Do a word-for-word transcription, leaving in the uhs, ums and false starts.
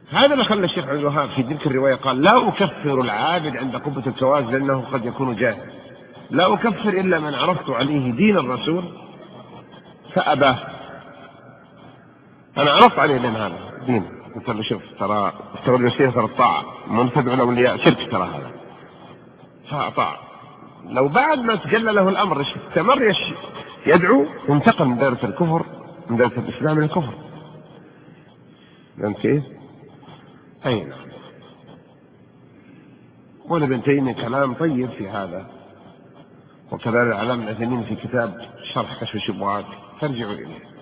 هذا اللي خلى الشيخ عبد الوهاب في تلك الرواية قال لا أكفر العابد عند قبة الكواز لأنه قد يكون جاهل، لا أكفر إلا من عرفت عليه دين الرسول فأباه. أنا عرفت عليه لأن هذا دين، قلت له شوف ترى التولي والسيرة ترى الطاعة منتبع الأولياء شرك ترى هذا، فأطاع. لو بعد ما تجلى له الأمر استمر يدعو انتقل من دائرة الكفر، من دائرة الإسلام إلى الكفر. فهمت كيف؟ أي نعم. وابن تيمية كلام طيب في هذا، وكذلك علامة العثيمين في كتاب شرح كشف الشبهات، ترجعوا إليه.